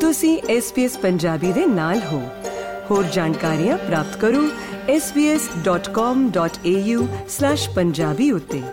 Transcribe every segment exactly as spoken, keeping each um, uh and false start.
ਤੁਸੀਂ S B S Punjabi ਦੇ ਨਾਲ ਹੋ। ਹੋਰ ਜਾਣਕਾਰੀਆਂ ਪ੍ਰਾਪਤ ਕਰੋ S B S dot com dot A U slash Punjabi ਉੱਤੇ।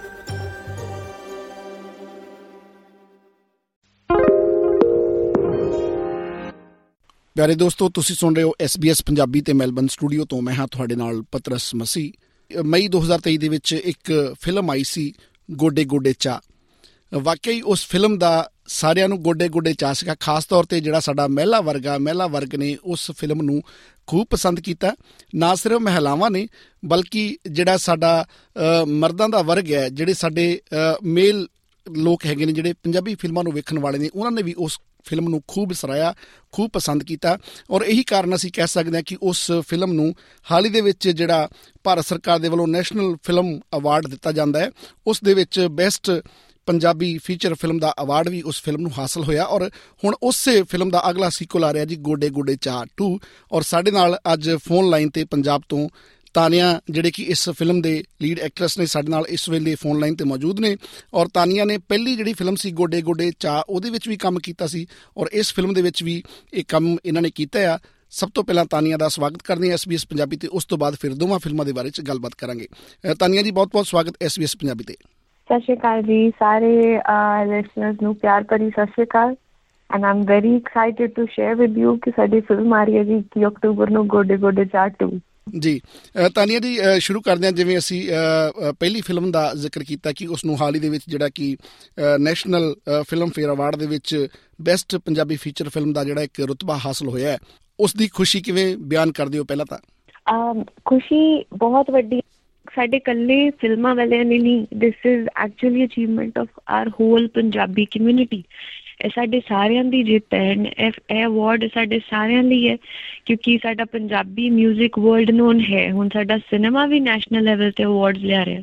ਪਿਆਰੇ ਦੋਸਤੋ, ਤੁਸੀਂ ਸੁਣ ਰਹੇ ਹੋ ਐਸ ਬੀ ਐਸ ਪੰਜਾਬੀ ਤੇ ਮੈਲਬਨ ਸਟੂਡੀਓ ਤੋਂ। ਮੈਂ ਹਾਂ ਤੁਹਾਡੇ ਨਾਲ ਪਤਰਸ ਮਸੀਹ। ਮਈ ਦੋ ਹਜ਼ਾਰ ਤੇਈ ਦੇ ਵਿੱਚ ਇੱਕ ਫਿਲਮ ਆਈ ਸੀ, ਗੋਡੇ ਗੋਡੇ ਚਾਅ। ਵਾਕਈ ਉਸ ਫਿਲਮ ਦਾ ਸਾਰਿਆਂ ਨੂੰ ਗੋਡੇ ਗੋਡੇ ਚਾਅ ਸੀਗਾ। ਖਾਸ ਤੌਰ 'ਤੇ ਜਿਹੜਾ ਸਾਡਾ ਮਹਿਲਾ ਵਰਗ ਆ, ਮਹਿਲਾ ਵਰਗ ਨੇ ਉਸ ਫਿਲਮ ਨੂੰ ਖੂਬ ਪਸੰਦ ਕੀਤਾ। ਨਾ ਸਿਰਫ ਮਹਿਲਾਵਾਂ ਨੇ, ਬਲਕਿ ਜਿਹੜਾ ਸਾਡਾ ਮਰਦਾਂ ਦਾ ਵਰਗ ਹੈ, ਜਿਹੜੇ ਸਾਡੇ ਮੇਲ ਲੋਕ ਹੈਗੇ ਨੇ, ਜਿਹੜੇ ਪੰਜਾਬੀ ਫਿਲਮਾਂ ਨੂੰ ਵੇਖਣ ਵਾਲੇ ਨੇ, ਉਹਨਾਂ ਨੇ ਵੀ ਉਸ ਫਿਲਮ ਨੂੰ ਖੂਬ ਸਰਾਹਿਆ, ਖੂਬ ਪਸੰਦ ਕੀਤਾ। ਔਰ ਇਹੀ ਕਾਰਨ ਅਸੀਂ ਕਹਿ ਸਕਦੇ ਹਾਂ ਕਿ ਉਸ ਫਿਲਮ ਨੂੰ ਹਾਲ ਹੀ ਦੇ ਵਿੱਚ ਜਿਹੜਾ ਭਾਰਤ ਸਰਕਾਰ ਦੇ ਵੱਲੋਂ ਨੈਸ਼ਨਲ ਫਿਲਮ ਅਵਾਰਡ ਦਿੱਤਾ ਜਾਂਦਾ ਹੈ, ਉਸ ਦੇ ਵਿੱਚ ਬੈਸਟ ਪੰਜਾਬੀ ਫੀਚਰ ਫਿਲਮ ਦਾ ਅਵਾਰਡ ਵੀ ਉਸ ਫਿਲਮ ਨੂੰ ਹਾਸਲ ਹੋਇਆ। ਔਰ ਹੁਣ ਉਸੇ ਫਿਲਮ ਦਾ ਅਗਲਾ ਸੀਕੁਅਲ ਆ ਰਿਹਾ ਜੀ, ਗੋਡੇ ਗੋਡੇ ਚਾਅ ਟੂ। ਔਰ ਸਾਡੇ ਨਾਲ ਅੱਜ ਫੋਨ ਲਾਈਨ 'ਤੇ ਪੰਜਾਬ ਤੋਂ ਤਾਨੀਆ, ਜਿਹੜੇ ਕਿ ਇਸ ਫਿਲਮ ਦੇ ਲੀਡ ਐਕਟਰੈਸ ਨੇ, ਸਾਡੇ ਨਾਲ ਇਸ ਵੇਲੇ ਫੋਨ ਲਾਈਨ 'ਤੇ ਮੌਜੂਦ ਨੇ। ਔਰ ਤਾਨੀਆ ਨੇ ਪਹਿਲੀ ਜਿਹੜੀ ਫਿਲਮ ਸੀ ਗੋਡੇ ਗੋਡੇ ਚਾਅ, ਉਹਦੇ ਵਿੱਚ ਵੀ ਕੰਮ ਕੀਤਾ ਸੀ ਔਰ ਇਸ ਫਿਲਮ ਦੇ ਵਿੱਚ ਵੀ ਇਹ ਕੰਮ ਇਹਨਾਂ ਨੇ ਕੀਤਾ ਆ। ਸਭ ਤੋਂ ਪਹਿਲਾਂ ਤਾਨੀਆ ਦਾ ਸਵਾਗਤ ਕਰਦੇ ਹਾਂ ਐਸ ਬੀ ਐਸ ਪੰਜਾਬੀ 'ਤੇ, ਉਸ ਤੋਂ ਬਾਅਦ ਫਿਰ ਦੋਵਾਂ ਫਿਲਮਾਂ ਦੇ ਬਾਰੇ 'ਚ ਗੱਲਬਾਤ ਕਰਾਂਗੇ। ਤਾਨੀਆ ਜੀ, ਬਹੁਤ ਬਹੁਤ ਸਵਾਗਤ ਐਸ ਬੀ ਐਸ ਪੰਜਾਬੀ 'ਤੇ। ਸਤਿ ਸ਼੍ਰੀ ਅਕਾਲ ਜੀ ਸਾਰੇ ਲਿਸਨਰਸ ਨੂੰ, ਪਿਆਰ ਭਰੀ ਸਤਿ ਸ਼੍ਰੀ ਅਕਾਲ। And I am very excited to share with you ਕਿ ਸਾਡੀ ਫਿਲਮ ਆ ਰਹੀ ਹੈ ਜੀ ਇੱਕੀ ਅਕਤੂਬਰ ਨੂੰ, ਗੋਡੇ ਗੋਡੇ ਚਾਅ ਟੂ। ਜੀ ਤਾਨੀਆ ਜੀ, ਸ਼ੁਰੂ ਕਰਦੇ ਹਾਂ। ਜਿਵੇਂ ਅਸੀਂ ਪਹਿਲੀ ਫਿਲਮ ਦਾ ਜ਼ਿਕਰ ਕੀਤਾ ਕਿ ਉਸ ਨੂੰ ਹਾਲ ਹੀ ਦੇ ਵਿੱਚ ਜਿਹੜਾ ਕਿ ਨੈਸ਼ਨਲ ਫਿਲਮ ਫੇਅਰ ਅਵਾਰਡ ਦੇ ਵਿੱਚ ਬੈਸਟ ਪੰਜਾਬੀ ਫੀਚਰ ਫਿਲਮ ਦਾ ਜਿਹੜਾ ਇੱਕ ਰੁਤਬਾ ਹਾਸਲ ਹੋਇਆ ਹੈ, ਉਸ ਦੀ ਖੁਸ਼ੀ ਕਿਵੇਂ ਬਿਆਨ ਕਰਦੇ ਹੋ? ਪਹਿਲਾਂ ਤਾਂ ਖੁਸ਼ੀ ਬਹੁਤ ਵੱਡੀ ਸਾਡੇ ਇਕੱਲੇ ਫਿਲਮਾਂ ਵਾਲਿਆਂ ਨੇ ਨਹੀਂ, this is actually achievement of our whole Punjabi community. ਇਹ ਸਾਡੇ ਸਾਰਿਆਂ ਦੀ ਜਿੱਤ ਹੈ। ਇਹ ਅਵਾਰਡ ਸਾਡੇ ਸਾਰਿਆਂ ਲਈ ਹੈ ਕਿਉਂਕਿ ਸਾਡਾ ਪੰਜਾਬੀ ਮਿਊਜ਼ਿਕ ਵਰਲਡ ਨੋਨ ਹੈ। ਹੁਣ ਸਾਡਾ ਸਿਨੇਮਾ ਵੀ ਨੈਸ਼ਨਲ ਲੈਵਲ 'ਤੇ ਅਵਾਰਡਸ ਲਿਆ ਰਿਹਾ।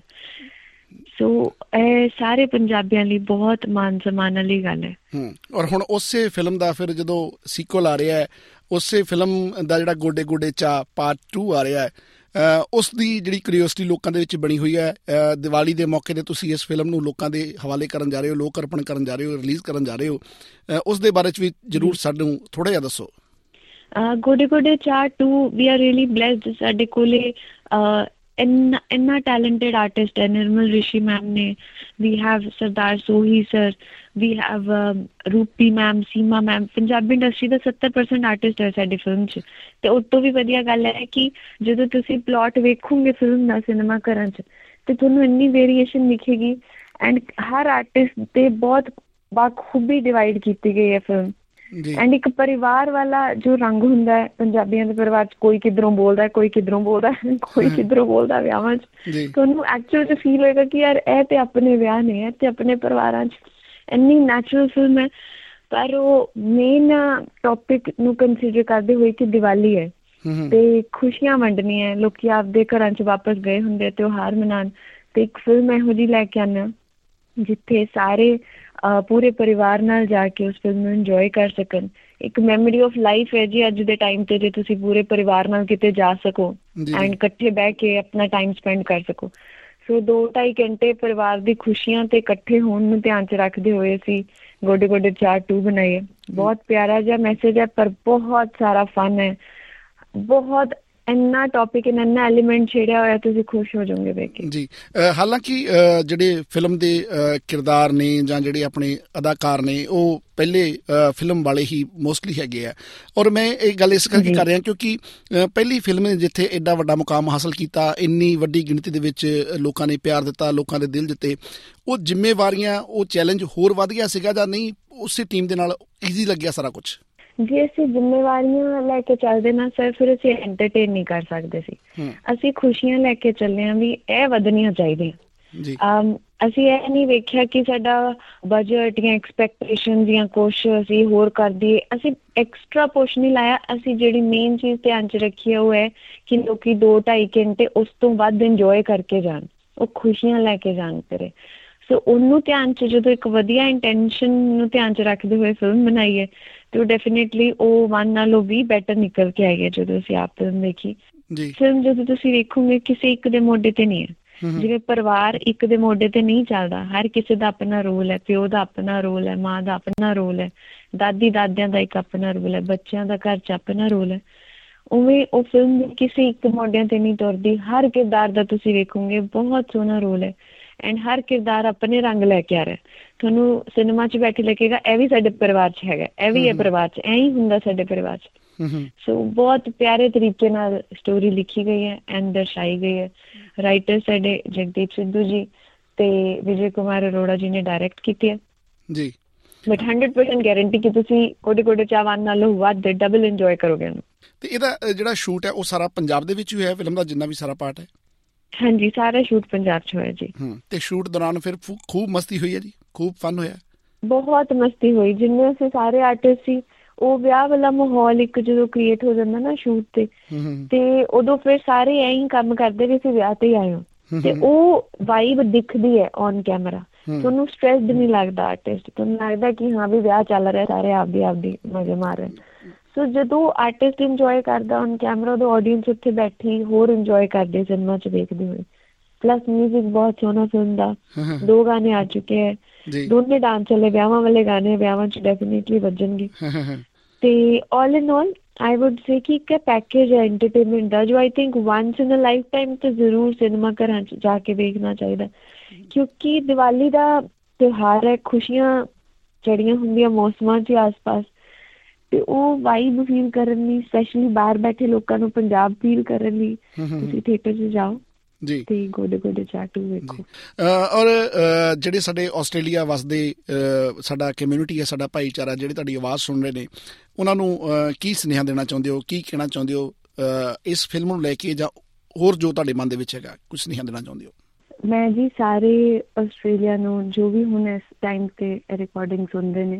ਸੋ ਇਹ ਸਾਰੇ ਪੰਜਾਬੀਆਂ ਲਈ ਬਹੁਤ ਮਾਣ ਸਨਮਾਨ ਵਾਲੀ ਗੱਲ ਹੈ। ਔਰ ਹੁਣ ਉਸੇ ਫਿਲਮ ਦਾ ਫਿਰ ਜਦੋਂ ਸੀਕੁਅਲ ਆ ਰਿਹਾ ਹੈ, ਉਸੇ ਫਿਲਮ ਦਾ ਜਿਹੜਾ ਗੋਡੇ ਗੋਡੇ ਚਾਅ ਪਾਰਟ ਟੂ ਆ ਰਿਹਾ ਹੈ, ਉਸ ਦੀ ਜਿਹੜੀ ਕਿਊਰੀਓਸਿਟੀ ਲੋਕਾਂ ਦੇ ਵਿੱਚ ਬਣੀ ਹੋਈ ਹੈ। ਦੀਵਾਲੀ ਦੇ ਮੌਕੇ 'ਤੇ ਤੁਸੀਂ ਇਸ ਫਿਲਮ ਨੂੰ ਲੋਕਾਂ ਦੇ ਹਵਾਲੇ ਕਰਨ ਜਾ ਰਹੇ ਹੋ, ਲੋਕ ਅਰਪਣ ਕਰਨ ਜਾ ਰਹੇ ਹੋ, ਰਿਲੀਜ਼ ਕਰਨ ਜਾ ਰਹੇ ਹੋ। ਉਸ ਦੇ ਬਾਰੇ 'ਚ ਵੀ ਜ਼ਰੂਰ ਸਾਨੂੰ ਥੋੜ੍ਹਾ ਜਿਹਾ ਦੱਸੋ। ਗੋਡੇ ਗੋਡੇ ਚਾਅ too we are really blessed. ਸਾਡੇ ਕੋਲੇ ਇੰਨਾ ਇੰਨਾ ਟੈਲੈਂਟਡ ਆਰਟਿਸਟ ਹੈ। ਨਿਰਮਲ ਰਿਸ਼ੀ ਮੈਮ ਨੇ, we have Sardar Sohi sir, we have Rupi ma'am, Seema ma'am. Punjabi industry ਦਾ ਸੱਤਰ ਪਰਸੈਂਟ ਆਰਟਿਸਟ ਹੈ ਸਾਡੀ ਫਿਲਮ 'ਚ। ਅਤੇ ਉਸ ਤੋਂ ਵੀ ਵਧੀਆ ਗੱਲ ਹੈ ਕਿ ਜਦੋਂ ਤੁਸੀਂ ਪਲੋਟ ਵੇਖੋਗੇ ਫਿਲਮ ਦਾ ਸਿਨੇਮਾ ਘਰਾਂ 'ਚ, ਤਾਂ ਤੁਹਾਨੂੰ ਇੰਨੀ ਵੇਰੀਏਸ਼ਨ ਦਿਖੇਗੀ। ਐਂਡ ਹਰ ਆਰਟਿਸਟ 'ਤੇ ਬਹੁਤ ਬਾਖੂਬੀ ਡਿਵਾਈਡ ਕੀਤੀ ਗਈ ਹੈ ਫਿਲਮ। ਐਂਡ ਇੱਕ ਪਰਿਵਾਰ ਵਾਲਾ ਜੋ ਰੰਗ ਹੁੰਦਾ ਹੈ ਪੰਜਾਬੀਆਂ ਦੇ ਪਰਿਵਾਰ 'ਚ, ਕੋਈ ਕਿੱਧਰੋਂ ਬੋਲਦਾ, ਕੋਈ ਕਿੱਧਰੋਂ ਬੋਲਦਾ, ਕੋਈ ਕਿੱਧਰੋਂ ਬੋਲਦਾ ਵਿਆਹਾਂ 'ਚ, ਤੁਹਾਨੂੰ ਐਕਚੁਅਲ 'ਚ ਫੀਲ ਹੋਏਗਾ ਕਿ ਯਾਰ ਇਹ ਤਾਂ ਆਪਣੇ ਵਿਆਹ ਨੇ, ਇਹ ਤਾਂ ਆਪਣੇ ਪਰਿਵਾਰਾਂ 'ਚ। ਇੰਨੀ ਨੈਚੁਰਲ ਫਿਲਮ ਹੈ। ਪਰ ਉਹ ਮੇਨ ਟੋਪਿਕ ਨੂੰ ਕੰਸੀਡਰ ਕਰਦੇ ਹੋਏ ਕਿ ਦੀਵਾਲੀ ਹੈ ਤੇ ਖੁਸ਼ੀਆਂ ਵੰਡਣੀਆਂ ਹੈ, ਲੋਕੀ ਆਪਦੇ ਘਰਾਂ 'ਚ ਵਾਪਸ ਗਏ ਹੁੰਦੇ ਤਿਉਹਾਰ ਮਨਾਉਣ, ਤੇ ਇੱਕ ਫਿਲਮ ਇਹੋ ਜਿਹੀ ਲੈ ਕੇ ਆਉਂਦੇ ਜਿੱਥੇ ਸਾਰੇ ਪੂਰੇ ਪਰਿਵਾਰ ਨਾਲ ਜਾ ਕੇ ਉਸ ਫਿਲਮ ਨੂੰ ਇੰਜੋਏ ਕਰ ਸਕਣ। ਇੱਕ ਮੈਮਰੀ ਆਫ ਲਾਈਫ ਹੈ ਜੀ ਅੱਜ ਦੇ ਟਾਈਮ 'ਤੇ, ਜੇ ਤੁਸੀਂ ਪੂਰੇ ਪਰਿਵਾਰ ਨਾਲ ਕਿਤੇ ਜਾ ਸਕੋ ਐਂਡ ਇਕੱਠੇ ਬਹਿ ਕੇ ਆਪਣਾ ਟਾਈਮ ਸਪੈਂਡ ਕਰ ਸਕੋ। ਸੋ ਦੋ ਢਾਈ ਘੰਟੇ ਪਰਿਵਾਰ ਦੀ ਖੁਸ਼ੀਆਂ ਤੇ ਇਕੱਠੇ ਹੋਣ ਨੂੰ ਧਿਆਨ 'ਚ ਰੱਖਦੇ ਹੋਏ ਅਸੀਂ ਗੋਡੇ ਗੋਡੇ ਚਾਅ ਟੂ ਬਣਾਈ ਹੈ। ਬਹੁਤ ਪਿਆਰਾ ਜਿਹਾ ਮੈਸੇਜ ਹੈ, ਪਰ ਬਹੁਤ ਸਾਰਾ ਫਨ ਹੈ। ਬਹੁਤ ਇੰਨਾ ਟੌਪਿਕ, ਇੰਨਾ ਐਲੀਮੈਂਟ ਛੇੜਿਆ ਹੋਇਆ, ਤੁਸੀਂ ਖੁਸ਼ ਹੋ ਜਾਓਗੇ ਵੇਖ ਕੇ ਜੀ। ਹਾਲਾਂਕਿ ਜਿਹੜੇ ਫਿਲਮ ਦੇ ਕਿਰਦਾਰ ਨੇ ਜਾਂ ਜਿਹੜੇ ਆਪਣੇ ਅਦਾਕਾਰ ਨੇ, ਉਹ ਪਹਿਲੇ ਫਿਲਮ ਵਾਲੇ ਹੀ ਮੋਸਟਲੀ ਹੈਗੇ ਆ। ਔਰ ਮੈਂ ਇਹ ਗੱਲ ਇਸ ਕਰਕੇ ਕਰ ਰਿਹਾ ਕਿਉਂਕਿ ਪਹਿਲੀ ਫਿਲਮ ਨੇ ਜਿੱਥੇ ਐਡਾ ਵੱਡਾ ਮੁਕਾਮ ਹਾਸਲ ਕੀਤਾ, ਇੰਨੀ ਵੱਡੀ ਗਿਣਤੀ ਦੇ ਵਿੱਚ ਲੋਕਾਂ ਨੇ ਪਿਆਰ ਦਿੱਤਾ, ਲੋਕਾਂ ਦੇ ਦਿਲ ਜਿੱਤੇ, ਉਹ ਜ਼ਿੰਮੇਵਾਰੀਆਂ, ਉਹ ਚੈਲੰਜ ਹੋਰ ਵਧ ਗਿਆ ਸੀਗਾ ਜਾਂ ਨਹੀਂ? ਉਸੇ ਟੀਮ ਦੇ ਨਾਲ ਈਜ਼ੀ ਲੱਗਿਆ ਸਾਰਾ ਕੁਛ? ਜੇ ਅਸੀਂ ਜ਼ਿੰਮੇਵਾਰੀਆਂ ਲੈ ਕੇ ਚੱਲਦੇ ਨਾ ਸਰ, ਫਿਰ ਅਸੀਂ ਐਂਟਰਟੇਨ ਨਹੀਂ ਕਰ ਸਕਦੇ ਸੀ। ਅਸੀਂ ਖੁਸ਼ੀਆਂ ਲੈ ਕੇ ਚੱਲੇ ਹਾਂ ਵੀ ਇਹ ਵਧਣੀਆਂ ਚਾਹੀਦੀਆਂ। ਅਸੀਂ ਇਹ ਨਹੀਂ ਵੇਖਿਆ ਕਿ ਸਾਡਾ ਬਜਟ ਜਾਂ ਐਕਸਪੈਕਟੇਸ਼ਨ ਜਾਂ ਕੁਛ ਅਸੀਂ ਹੋਰ ਕਰ ਦਈਏ। ਅਸੀਂ ਐਕਸਟਰਾ ਪੁਸ਼ ਨਹੀਂ ਲਾਇਆ। ਅਸੀਂ ਜਿਹੜੀ ਮੇਨ ਚੀਜ਼ ਧਿਆਨ 'ਚ ਰੱਖੀ ਹੈ ਉਹ ਹੈ ਕਿ ਲੋਕੀ ਦੋ ਢਾਈ ਘੰਟੇ ਉਸ ਤੋਂ ਵੱਧ ਇੰਜੋਏ ਕਰਕੇ ਜਾਣ, ਉਹ ਖੁਸ਼ੀਆਂ ਲੈ ਕੇ ਜਾਣ ਕਰੇ। ਸੋ ਉਹਨੂੰ ਧਿਆਨ 'ਚ, ਜਦੋਂ ਇੱਕ ਵਧੀਆ ਇੰਟੈਂਸ਼ਨ ਨੂੰ ਧਿਆਨ 'ਚ ਰੱਖਦੇ ਹੋਏ ਫਿਲਮ ਬਣਾਈ ਹੈ, ਤੇ ਉਹ ਡੈਫੀਨੇਟਲੀ ਉਹ ਵਨ ਨਾਲੋਂ ਵੀ ਬੈਟਰ ਨਿਕਲ ਕੇ ਆਈ ਹੈ। ਜਦੋਂ ਅਸੀਂ ਆਪ ਫਿਲਮ ਦੇਖੀ, ਫਿਲਮ ਜਦੋਂ ਤੁਸੀਂ ਵੇਖੋਗੇ ਕਿਸੇ ਇੱਕ ਦੇ ਮੋਢੇ ਤੇ ਨਹੀਂ ਹੈ, ਜਿਵੇਂ ਪਰਿਵਾਰ ਇੱਕ ਦੇ ਮੋਢੇ ਤੇ ਨਹੀਂ ਚੱਲਦਾ, ਹਰ ਕਿਸੇ ਦਾ ਆਪਣਾ ਰੋਲ ਹੈ, ਪਿਓ ਦਾ ਆਪਣਾ ਰੋਲ ਹੈ, ਮਾਂ ਦਾ ਆਪਣਾ ਰੋਲ ਹੈ, ਦਾਦੀ ਦਾਦਿਆਂ ਦਾ ਇੱਕ ਆਪਣਾ ਰੋਲ ਹੈ, ਬੱਚਿਆਂ ਦਾ ਘਰ 'ਚ ਆਪਣਾ ਰੋਲ ਹੈ। ਉਵੇਂ ਉਹ ਫਿਲਮ ਕਿਸੇ ਇੱਕ ਮੋਢਿਆਂ ਤੇ ਨਹੀਂ ਤੁਰਦੀ। ਹਰ ਕਿਰਦਾਰ ਦਾ ਤੁਸੀਂ ਵੇਖੋਗੇ ਬਹੁਤ ਸੋਹਣਾ ਰੋਲ ਹੈ ਐਂਡ ਹਰ ਕਿਰਦਾਰ ਆਪਣੇ ਰੰਗ ਲੈ ਕੇ ਆ ਰਿਹਾ। ਤੁਹਾਨੂੰ ਸਿਨੇਮਾ 'ਚ ਬੈਠੇ ਲੱਗੇਗਾ ਇਹ ਵੀ ਸਾਡੇ ਪਰਿਵਾਰ 'ਚ ਹੈਗਾ, ਇਹ ਵੀ ਹੈ ਪਰਿਵਾਰ 'ਚ, ਐਂ ਹੀ ਹੁੰਦਾ ਸਾਡੇ ਪਰਿਵਾਰ 'ਚ। ਸੋ ਬਹੁਤ ਪਿਆਰੇ ਤਰੀਕੇ ਨਾਲ ਸਟੋਰੀ ਲਿਖੀ ਗਈ ਹੈ ਐਂਡ ਦਰਸਾਈ ਗਈ ਹੈ। ਰਾਈਟਰ ਸਾਡੇ ਜਗਦੀਪ ਸਿੱਧੂ ਜੀ ਤੇ ਵਿਜੇ ਕੁਮਾਰ ਅਰੋੜਾ ਜੀ ਨੇ ਡਾਇਰੈਕਟ ਕੀਤੀ ਹੈ ਜੀ। ਬਟ ਹੰਡਰਡ ਪਰਸੈਂਟ ਗਾਰੰਟੀ ਕਿ ਤੁਸੀਂ ਗੋਡੇ ਗੋਡੇ ਚਾਹ ਵਨ ਨਾਲੋਂ ਵੱਧ ਡਬਲ ਇੰਜੋਏ ਕਰੋਗੇ ਉਹਨੂੰ। ਤੇ ਇਹਦਾ ਜਿਹੜਾ ਸ਼ੂਟ ਹੈ ਉਹ ਸਾਰਾ ਪੰਜਾਬ ਦੇ ਵਿੱਚ ਹੀ ਹੋਇਆ, ਫਿਲਮ ਦਾ ਜਿੰਨਾ ਵੀ ਸਾਰਾ ਪਾਰਟ ਹੈ? ਹਾਂਜੀ, ਸਾਰਾ ਸ਼ੂਟ ਪੰਜਾਬ 'ਚ ਹੋਇਆ ਜੀ। ਤੇ ਸ਼ੂਟ ਦੌਰਾਨ ਫਿਰ ਖੂਬ ਮਸਤੀ ਹੋਈ ਹੈ ਜੀ, ਖੂਬ ਫਨ ਹੋਇਆ? ਬਹੁਤ ਮਸਤੀ ਹੋਈ। ਜਿੰਨੇ ਅਸੀਂ ਸਾਰੇ ਆਰਟਿਸਟ ਸੀ, ਉਹ ਵਿਆਹ ਵਾਲਾ ਮਾਹੌਲ ਇੱਕ ਜਦੋਂ ਕ੍ਰੀਏਟ ਹੋ ਜਾਂਦਾ ਨਾ ਸ਼ੂਟ ਤੇ, ਤੇ ਉਦੋਂ ਫਿਰ ਸਾਰੇ ਐਂ ਹੀ ਕੰਮ ਕਰਦੇ ਵੀ ਅਸੀਂ ਵਿਆਹ ਤੇ ਹੀ ਆਏ ਹੋ, ਤੇ ਉਹ ਵਾਈਬ ਦਿਖਦੀ ਹੈ ਔਨ ਕੈਮਰਾ। ਤੁਹਾਨੂੰ ਸਟ੍ਰੈਸਡ ਨਹੀਂ ਲੱਗਦਾ ਆਰਟਿਸਟ, ਤੁਹਾਨੂੰ ਲੱਗਦਾ ਕਿ ਹਾਂ ਵੀ ਵਿਆਹ ਚੱਲ ਰਿਹਾ, ਸਾਰੇ ਆਪਦੀ ਆਪਦੀ ਮਜ਼ੇ ਮਾਰ ਰਹੇ। ਸੋ ਜਦੋਂ ਆਰਟਿਸਟ ਇੰਜੋਏ ਕਰਦਾ ਔਨ ਕੈਮਰਾ, ਉਦੋਂ ਆਡੀਅੰਸ ਉੱਥੇ ਬੈਠੀ ਹੋਰ ਇੰਜੋਏ ਕਰਦੇ ਸਿਨੇਮਾ 'ਚ ਵੇਖਦੇ ਹੋਏ। ਪਲੱਸ ਮਿਊਜ਼ਿਕ ਬਹੁਤ ਸੋਹਣਾ ਫਿਲਮ ਦਾ, ਦੋ ਗਾਣੇ ਆ ਚੁੱਕੇ ਹੈ, ਦੋਨੇ ਡਾਂਸ ਵਾਲੇ ਵਿਆਹਾਂ ਵਾਲੇ ਗਾਣੇ, ਵਿਆਹਾਂ 'ਚ ਡੈਫੀਨੇਟਲੀ ਵੱਜਣਗੇ। ਤੇ ਆਲ ਇਨ ਆਲ ਆਈ ਵੁੱਡ ਸੇ ਕਿ ਇੱਕ ਪੈਕੇਜ ਹੈ ਐਂਟਰਟੇਨਮੈਂਟ ਦਾ, ਜੋ I think once in a lifetime ਤੇ ਜ਼ਰੂਰ ਸਿਨੇਮਾ ਘਰਾਂ 'ਚ ਜਾ ਕੇ ਵੇਖਣਾ ਚਾਹੀਦਾ। ਕਿਉਂਕਿ ਦੀਵਾਲੀ ਦਾ ਤਿਉਹਾਰ ਹੈ, ਖੁਸ਼ੀਆਂ ਚੜੀਆਂ ਹੁੰਦੀਆਂ ਮੌਸਮਾਂ 'ਚ ਆਸ ਪਾਸ, ਤੇ ਉਹ ਵਾਈਬ ਫੀਲ ਕਰਨ ਲਈ, ਸਪੈਸ਼ਲੀ ਬਾਹਰ ਬੈਠੇ ਲੋਕਾਂ ਨੂੰ ਪੰਜਾਬ ਫੀਲ ਕਰਨ ਲਈ ਤੁਸੀਂ ਥੀਏਟਰ 'ਚ ਜਾਓ ਜੀ ਤੇ ਗੋਡੇ ਗੋਡੇ ਚਾਹ ਟੂ ਵੇਖੋ। ਔਰ ਜਿਹੜੇ ਸਾਡੇ ਆਸਟ੍ਰੇਲੀਆ ਵਸਦੇ ਸਾਡਾ ਕਮਿਊਨਿਟੀ ਹੈ, ਸਾਡਾ ਭਾਈਚਾਰਾ, ਜਿਹੜੇ ਤੁਹਾਡੀ ਆਵਾਜ਼ ਸੁਣ ਰਹੇ ਨੇ, ਉਹਨਾਂ ਨੂੰ ਕੀ ਸੁਨੇਹਾ ਦੇਣਾ ਚਾਹੁੰਦੇ ਹੋ, ਕੀ ਕਹਿਣਾ ਚਾਹੁੰਦੇ ਹੋ ਇਸ ਫਿਲਮ ਨੂੰ ਲੈ ਕੇ, ਜਾਂ ਹੋਰ ਜੋ ਤੁਹਾਡੇ ਮਨ ਦੇ ਵਿੱਚ ਹੈਗਾ ਕੁਝ ਸੁਨੇਹਾ ਦੇਣਾ ਚਾਹੁੰਦੇ ਹੋ? ਮੈਂ ਜੀ ਸਾਰੇ ਆਸਟ੍ਰੇਲੀਆ ਨੂੰ, ਜੋ ਵੀ ਹੁਣ ਇਸ ਟਾਈਮ ਤੇ ਰਿਕਾਰਡਿੰਗ ਸੁਣਦੇ ਨੇ,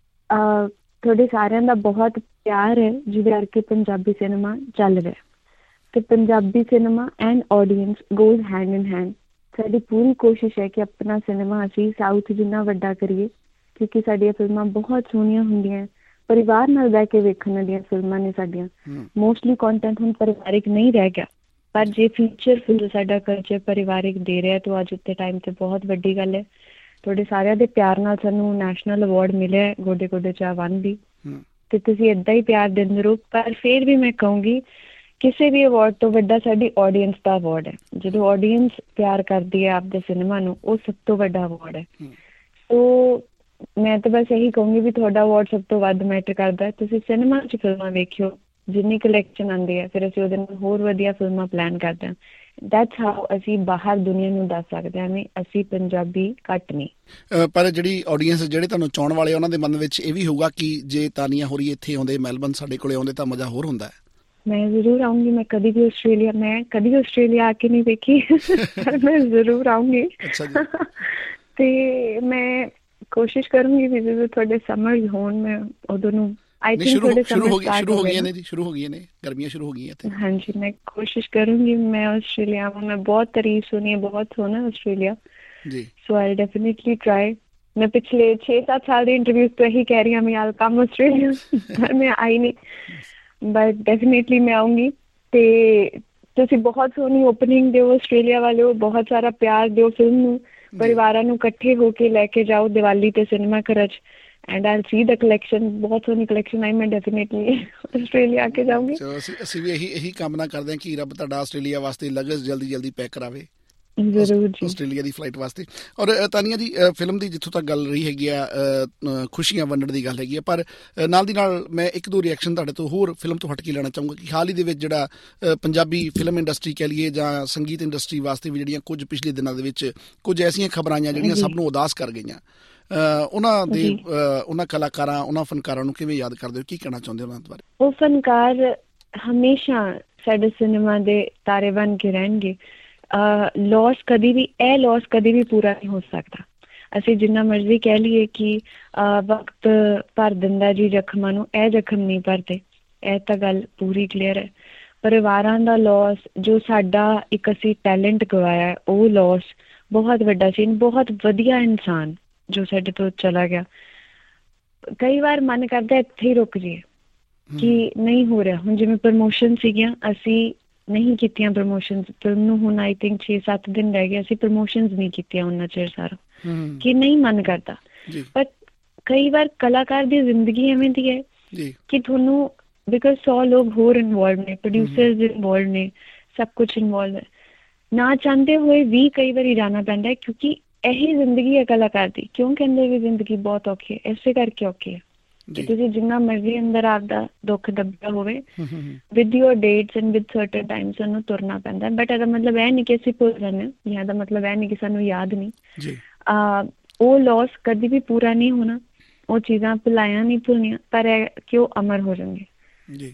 ਤੁਹਾਡੇ ਸਾਰਿਆਂ ਦਾ ਬਹੁਤ ਪਿਆਰ ਹੈ ਜਿਹਦੇ ਕਰਕੇ ਪੰਜਾਬੀ ਸਿਨੇਮਾ ਚੱਲ ਰਿਹਾ, ਤੇ Punjabi cinema and audience goes hand in hand. ਸਾਡੀ ਪੂਰੀ ਕੋਸ਼ਿਸ਼ ਹੈ ਕਿ ਆਪਣਾ ਸਿਨੇਮਾ ਅਸੀਂ ਸਾਊਥ ਜਿੰਨਾ ਵੱਡਾ ਕਰੀਏ, ਕਿਉਂਕਿ ਸਾਡੀਆਂ ਫਿਲਮਾਂ ਬਹੁਤ ਸੋਹਣੀਆਂ ਹੁੰਦੀਆਂ, ਪਰਿਵਾਰ ਨਾਲ ਬਹਿ ਕੇ ਵੇਖਣ ਵਾਲੀਆਂ ਫਿਲਮਾਂ ਨੇ ਸਾਡੀਆਂ। ਮੋਸਟਲੀ ਕੰਟੈਂਟ ਹੁਣ ਪਰਿਵਾਰਿਕ ਨਹੀਂ ਰਹਿ ਗਿਆ, ਪਰ ਜੇ ਫੀਚਰ ਫਿਲਮ ਸਾਡਾ ਕਲਚਰ ਪਰਿਵਾਰਿਕ ਦੇ ਰਿਹਾ ਤਾਂ ਅੱਜ ਦੇ ਟਾਈਮ ਤੇ ਬਹੁਤ ਵੱਡੀ ਗੱਲ ਹੈ। ਤੁਹਾਡੇ ਸਾਰਿਆਂ ਦੇ ਪਿਆਰ ਨਾਲ ਸਾਨੂੰ ਨੈਸ਼ਨਲ ਅਵਾਰਡ ਮਿਲਿਆ ਗੋਡੇ ਗੋਡੇ ਚਾਹ ਵਨ ਦੀ, ਤੇ ਤੁਸੀਂ ਏਦਾਂ ਹੀ ਪਿਆਰ ਦਿੰਦੇ ਰਹੋ। ਪਰ ਫਿਰ ਵੀ ਮੈਂ ਕਹੂੰਗੀ ਕਿਸੇ ਵੀ ਅਵਾਰਡ ਤੋਂ ਵੱਡਾ ਸਾਡੀ ਆਡੀਅੰਸ ਦਾ ਅਵਾਰਡ ਹੈ। ਜਦੋਂ ਆਡੀਅੰਸ ਪਿਆਰ ਕਰਦੀ ਹੈ ਆਪਦੇ ਸਿਨੇਮਾ ਨੂੰ, ਉਹ ਸਭ ਤੋਂ ਵੱਡਾ ਅਵਾਰਡ ਹੈ। ਸੋ ਮੈਂ ਤਾਂ ਬਸ ਇਹੀ ਕਹੂੰਗੀ ਵੀ ਤੁਹਾਡਾ ਅਵਾਰਡ ਸਭ ਤੋਂ ਵੱਧ ਮੈਟਰ ਕਰਦਾ। ਤੁਸੀਂ ਸਿਨੇਮਾ 'ਚ ਫਿਲਮਾਂ ਵੇਖਿਓ, ਜਿੰਨੀ ਕਲੈਕਸ਼ਨ ਆਉਂਦੀ ਹੈ ਫਿਰ ਅਸੀਂ ਉਹਦੇ ਨਾਲ ਹੋਰ ਵਧੀਆ ਫਿਲਮਾਂ ਪਲਾਨ ਕਰਦੇ ਹਾਂ। ਦੈਟਸ ਹਾਊ ਅਸੀਂ ਬਾਹਰ ਦੁਨੀਆ ਨੂੰ ਦੱਸ ਸਕਦੇ ਹਾਂ ਵੀ ਅਸੀਂ ਪੰਜਾਬੀ ਘੱਟ ਨਹੀਂ। ਪਰ ਜਿਹੜੀ ਆਡੀਅੰਸ, ਜਿਹੜੇ ਤੁਹਾਨੂੰ ਚਾਹੁਣ ਵਾਲੇ, ਉਹਨਾਂ ਦੇ ਮਨ ਵਿੱਚ ਇਹ ਵੀ ਹੋਊਗਾ ਕਿ ਜੇ ਤਾਨੀਆ ਹੋਰੀ ਇੱਥੇ ਆਉਂਦੇ, ਮੈਲਬਨ ਸਾਡੇ ਕੋਲੇ ਆਉਂਦੇ ਤਾਂ ਮਜ਼ਾ ਹੋਰ ਹੁੰਦਾ ਹੈ। ਮੈਂ ਜ਼ਰੂਰ ਆਊਂਗੀ। ਮੈਂ ਕਦੀ ਵੀ ਆਸਟ੍ਰੇਲੀਆ ਮੈਂ ਕਦੀ ਆਸਟ੍ਰੇਲੀਆ ਆ ਕੇ ਨਹੀਂ ਵੇਖੀ, ਪਰ ਮੈਂ ਜ਼ਰੂਰ ਆਊਂਗੀ। ਤੇ ਮੈਂ ਕੋਸ਼ਿਸ਼ ਕਰੂੰਗੀ ਵੀ ਜਦੋਂ ਤੁਹਾਡੇ ਸਮਰ ਹੋਣ, ਮੈਂ ਉਦੋਂ ਨੂੰ ਆਈ ਥਿੰਕ ਤੁਹਾਡੇ ਸਮਰ ਸ਼ੁਰੂ ਹੋ ਗਈਆਂ ਨੇ ਜੀ, ਸ਼ੁਰੂ ਹੋ ਗਈਆਂ ਨੇ, ਗਰਮੀਆਂ ਸ਼ੁਰੂ ਹੋ ਗਈਆਂ ਇੱਥੇ। ਹਾਂਜੀ, ਮੈਂ ਕੋਸ਼ਿਸ਼ ਕਰੂੰਗੀ ਮੈਂ ਆਸਟ੍ਰੇਲੀਆ ਆਵਾਂ। ਮੈਂ ਬਹੁਤ ਤਾਰੀਫ ਸੁਣੀ ਹੈ, ਬਹੁਤ ਸੋਹਣਾ Australia ji. So I definitely try. ਮੈਂ ਪਿਛਲੇ ਛੇ ਸੱਤ ਸਾਲ ਦੇ ਇੰਟਰਵਿਊਜ਼ ਤੋਂ ਇਹੀ ਕਹਿ ਰਹੀ ਹਾਂ, ਮੈਂ ਆਲ ਕਮ ਆਸਟ੍ਰੇਲੀਆ, ਪਰ ਮੈਂ ਆਈ ਨਹੀਂ, ਬਟ ਡੈਫੀਨੇਟਲੀ ਮੈਂ ਆਊਂਗੀ। ਤੇ ਤੁਸੀਂ ਬਹੁਤ ਸੋਹਣੀ ਓਪਨਿੰਗ ਦਿਓ ਆਸਟ੍ਰੇਲੀਆ ਵਾਲਿਓ, ਬਹੁਤ ਸਾਰਾ ਪਿਆਰ ਦਿਓ ਫਿਲਮ ਨੂੰ, ਪਰਿਵਾਰਾਂ ਨੂੰ ਇਕੱਠੇ ਹੋ ਕੇ ਲੈ ਕੇ ਜਾਓ ਦੀਵਾਲੀ ਤੇ ਸਿਨੇਮਾ ਘਰਾਂ 'ਚ, and I C the collection. ਬਹੁਤ ਸੋਹਣੀ ਕਲੈਕਸ਼ਨ ਆਈ, ਮੈਂ ਡੈਫੀਨੇਟਲੀ ਆਸਟ੍ਰੇਲੀਆ ਆ ਕੇ ਜਾਊਂਗੀ। ਅਸੀਂ ਅਸੀਂ ਵੀ ਇਹੀ ਇਹੀ ਕਾਮਨਾ ਕਰਦੇ ਹਾਂ ਕਿ ਰੱਬ ਤੁਹਾਡਾ ਆਸਟ੍ਰੇਲੀਆ ਵਾਸਤੇ ਲਗਜ਼ ਜਲਦੀ ਜਲਦੀ ਪੈਕ ਕਰਾਵੇ, ਜ਼ਰੂਰ ਜੀ, ਆਸਟ੍ਰੇਲੀਆ ਦੀ ਫਲਾਈਟ ਵਾਸਤੇ। ਔਰ ਤਾਨੀਆ ਜੀ, ਫਿਲਮ ਦੀ ਜਿੱਥੋਂ ਤੱਕ ਗੱਲ ਰਹੀ ਹੈਗੀ ਆ, ਖੁਸ਼ੀਆਂ ਵੰਡਣ ਦੀ ਗੱਲ ਹੈਗੀ ਆ, ਪਰ ਨਾਲ ਦੀ ਨਾਲ ਮੈਂ ਇੱਕ ਦੋ ਰਿਐਕਸ਼ਨ ਤੁਹਾਡੇ ਤੋਂ ਹੋਰ ਫਿਲਮ ਤੋਂ ਹਟ ਕੇ ਲੈਣਾ ਚਾਹੂੰਗਾ ਕਿ ਹਾਲ ਹੀ ਦੇ ਵਿੱਚ ਜਿਹੜਾ ਪੰਜਾਬੀ ਫਿਲਮ ਇੰਡਸਟਰੀ ਕਹਿ ਲਈਏ ਜਾਂ ਸੰਗੀਤ ਇੰਡਸਟਰੀ ਵਾਸਤੇ ਵੀ ਜਿਹੜੀਆਂ ਕੁਝ ਪਿਛਲੇ ਦਿਨਾਂ ਦੇ ਵਿੱਚ ਕੁਝ ਐਸੀਆਂ ਖਬਰਾਂ ਆਈਆਂ ਜਿਹੜੀਆਂ ਸਭ ਨੂੰ ਉਦਾਸ ਕਰ ਗਈਆਂ, ਉਹਨਾਂ ਦੇ ਉਹਨਾਂ ਕਲਾਕਾਰਾਂ, ਉਹਨਾਂ ਫਨਕਾਰਾਂ ਨੂੰ ਕਿਵੇਂ ਯਾਦ ਕਰਦੇ ਹੋ, ਕੀ ਕਹਿਣਾ ਚਾਹੁੰਦੇ ਹੋ ਉਹਨਾਂ ਬਾਰੇ? ਉਹ ਫਨਕਾਰ ਹਮੇਸ਼ਾ ਸਾਡੇ ਸਿਨੇਮਾ ਦੇ ਤਾਰੇ ਬਣ ਕੇ ਰਹਿਣਗੇ। ਲੋਸ ਕਦੀ ਵੀ, ਇਹ ਲੋਸ ਕਦੀ ਵੀ ਪੂਰਾ ਨਹੀਂ ਹੋ ਸਕਦਾ। ਅਸੀਂ ਜਿੰਨਾ ਮਰਜ਼ੀ ਕਹਿ ਲਈਏ ਕਿ ਵਕਤ ਭਰ ਦਿੰਦਾ ਜੀ ਜ਼ਖਮਾਂ ਨੂੰ, ਇਹ ਜ਼ਖਮ ਨਹੀਂ ਭਰਦੇ, ਇਹ ਤਾਂ ਗੱਲ ਪੂਰੀ ਕਲੀਅਰ ਹੈ। ਪਰਿਵਾਰਾਂ ਦਾ ਲੋਸ, ਜੋ ਸਾਡਾ ਇੱਕ ਅਸੀਂ ਟੈਲੈਂਟ ਗਵਾਇਆ, ਉਹ ਲੋਸ ਬਹੁਤ ਵੱਡਾ ਸੀ। ਬਹੁਤ ਵਧੀਆ ਇਨਸਾਨ ਜੋ ਸਾਡੇ ਤੋਂ ਚਲਾ ਗਿਆ। ਕਈ ਵਾਰ ਮਨ ਕਰਦਾ ਇੱਥੇ ਹੀ ਰੁਕ ਜਾਈਏ ਕਿ ਨਹੀਂ ਹੋ ਰਿਹਾ। ਹੁਣ ਜਿਵੇਂ ਪ੍ਰਮੋਸ਼ਨ ਸੀਗੀਆਂ, ਅਸੀਂ ਨਹੀਂ ਕੀਤੀਆਂ ਪ੍ਰਮੋਸ਼ਨਸ ਫਿਲਮ ਨੂੰ। ਹੁਣ ਆਈ ਥਿੰਕ ਛੇ ਸੱਤ ਦਿਨ ਰਹਿ ਗਏ, ਅਸੀਂ ਪ੍ਰਮੋਸ਼ਨਸ ਨਹੀਂ ਕੀਤੀਆਂ ਉਹਨਾਂ ਚਿਰ ਸਾਰਾ, ਕਿ ਨਹੀਂ ਮਨ ਕਰਦਾ। ਪਰ ਕਈ ਵਾਰ ਕਲਾਕਾਰ ਦੀ ਜ਼ਿੰਦਗੀ ਐਵੇਂ ਦੀ ਹੈ ਕਿ ਤੁਹਾਨੂੰ ਬਿਕੋਜ਼ ਸੌ ਲੋਕ ਹੋਰ ਇਨਵੋਲਵ ਨੇ, ਪ੍ਰੋਡਿਊਸਰਸ ਇਨਵੋਲਵ ਨੇ, ਸਭ ਕੁਛ ਇਨਵੋਲਵ ਹੈ, ਨਾ ਚਾਹੁੰਦੇ ਹੋਏ ਵੀ ਕਈ ਵਾਰੀ ਜਾਣਾ ਪੈਂਦਾ ਹੈ, ਕਿਉਂਕਿ ਇਹੀ ਜ਼ਿੰਦਗੀ ਹੈ ਕਲਾਕਾਰ ਦੀ। ਕਿਉਂ ਕਹਿੰਦੇ ਵੀ ਜ਼ਿੰਦਗੀ ਬਹੁਤ ਔਖੀ ਹੈ? ਇਸੇ ਕਰਕੇ ਔਖੀ ਹੈ ਕਿ ਤੁਸੀਂ ਜਿੰਨਾ ਮਰਜ਼ੀ ਅੰਦਰ ਆਪਦਾ ਦੁੱਖ ਦੱਬਿਆ ਹੋਵੇ, with your dates and with certain time ਸਾਨੂੰ ਤੁਰਨਾ ਪੈਂਦਾ। ਬਟ ਇਹਦਾ ਮਤਲਬ ਇਹ ਨਹੀਂ ਕਿ ਅਸੀਂ ਭੁੱਲ ਜਾਂਦੇ ਹਾਂ, ਜਾਂ ਇਹਦਾ ਮਤਲਬ ਇਹ ਨਹੀਂ ਕਿ ਸਾਨੂੰ ਯਾਦ ਨਹੀਂ। ਉਹ ਲੋਸ ਕਦੀ ਵੀ ਪੂਰਾ ਨਹੀਂ ਹੋਣਾ, ਉਹ ਚੀਜ਼ਾਂ ਭੁਲਾਈਆਂ ਨਹੀਂ ਭੁੱਲਣੀਆਂ, ਪਰ ਇਹ ਕਿ ਉਹ ਅਮਰ ਹੋ ਜਾਣਗੇ।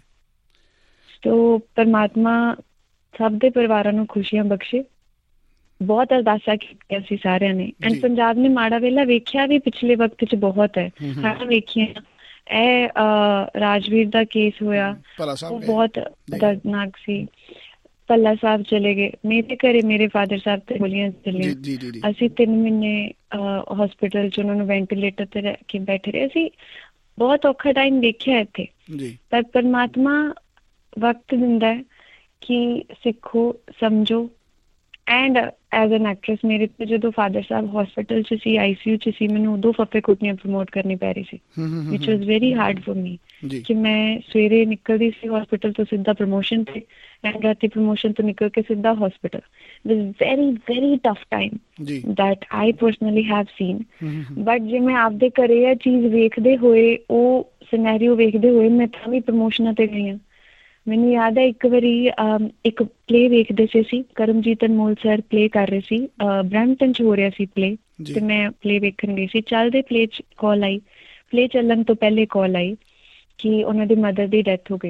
ਤੋ ਪਰਮਾਤਮਾ ਸਭ ਦੇ ਪਰਿਵਾਰਾਂ ਨੂੰ ਖੁਸ਼ੀਆਂ ਬਖਸ਼ੇ। ਬਹੁਤ ਅਰਦਾਸਾਂ ਕੀਤੀਆਂ ਸੀ ਸਾਰਿਆਂ ਨੇ, ਐਂਡ ਪੰਜਾਬ ਨੇ ਮਾੜਾ ਵੇਲਾ ਵੇਖਿਆ ਵੀ ਪਿਛਲੇ ਵਕਤ ਚ ਬਹੁਤ ਹੈ, ਹੜ੍ਹਾਂ ਵੇਖੀਆਂ। ਇਹ ਰਾਜਵੀਰ ਦਾ ਕੇਸ ਹੋਇਆ, ਉਹ ਬਹੁਤ ਦਰਦਨਾਕ ਸੀ। ਭੱਲਾ ਸਾਹਿਬ ਚਲੇ ਗਏ, ਮੇਰੇ ਘਰੇ ਮੇਰੇ ਫਾਦਰ ਸਾਹਿਬ ਤੇ ਗੋਲੀਆਂ ਚੱਲੀਆਂ। ਅਸੀਂ ਤਿੰਨ ਮਹੀਨੇ ਹੋਸਪਿਟਲ ਚ ਉਹਨਾਂ ਨੂੰ ਵੈਂਟੀਲੇਟਰ ਤੇ ਰਹਿ ਕੇ ਬੈਠੇ ਰਹੇ। ਅਸੀਂ ਬਹੁਤ ਔਖਾ ਟਾਈਮ ਦੇਖਿਆ ਇੱਥੇ, ਪਰ ਪਰਮਾਤਮਾ ਵਕਤ ਦਿੰਦਾ ਹੈ ਕਿ ਸਿੱਖੋ, ਸਮਝੋ। ਐਂਡ ਐਜ਼ ਐਨ ਐਕਟਰੈਸ ਮੇਰੇ ਤੇ ਜਦੋਂ ਫਾਦਰ ਸਾਹਿਬ ਹੋਸਪਿਟਲ ਚ ਸੀ, ਆਈ ਸੀ ਯੂ ਚ ਸੀ, ਮੈਨੂੰ ਉਦੋਂ ਫੱਫੇ ਕੁੱਟੀਆਂ ਪ੍ਰਮੋਟ ਕਰਨੀ ਪੈ ਰਹੀ ਸੀ, which was very hard for me. ਕਿ ਮੈਂ ਸਵੇਰੇ ਨਿਕਲਦੀ ਸੀ ਹੋਸਪਿਟਲ ਤੋਂ ਸਿੱਧਾ ਪ੍ਰਮੋਸ਼ਨ ਤੇ, ਐਂਡ ਰਾਤੀ ਪ੍ਰਮੋਸ਼ਨ ਤੋਂ ਨਿਕਲ ਕੇ ਸਿੱਧਾ hospital. It was very very tough time that I personally have seen. But ਜੇ ਮੈਂ ਆਪਦੇ ਘਰੇ ਇਹ ਚੀਜ਼ ਵੇਖਦੇ ਹੋਏ, ਉਹ ਸਿਨੈਰੀਓ ਵੇਖਦੇ ਹੋਏ, ਮੈਂ ਤਾਂ ਵੀ ਪ੍ਰਮੋਸ਼ਨਾਂ ਤੇ ਗਈ ਹਾਂ। ਮੈਨੂੰ ਯਾਦ ਹੈ ਇੱਕ ਵਾਰੀ ਇੱਕ ਪਲੇ ਵੇਖਦੇ ਸੀ ਅਸੀਂ, ਕਰਮਜੀਤ ਅਨਮੋਲ ਸਰ ਪਲੇ ਕਰ ਰਹੇ ਸੀ, ਬਰੈਂਪਟਨ ਚ ਹੋ ਰਿਹਾ ਸੀ ਪਲੇ, ਤੇ ਮੈਂ ਪਲੇ ਵੇਖਣ ਗਈ ਸੀ। ਚੱਲਦੇ ਪਲੇ ਚ ਕਾਲ ਆਈ, ਪਲੇ ਚੱਲਣ ਤੋਂ ਪਹਿਲੇ ਕਾਲ ਆਈ ਕਿ ਉਹਨਾਂ ਦੀ ਮਦਰ ਦੀ ਡੈਥ ਹੋ ਗਈ।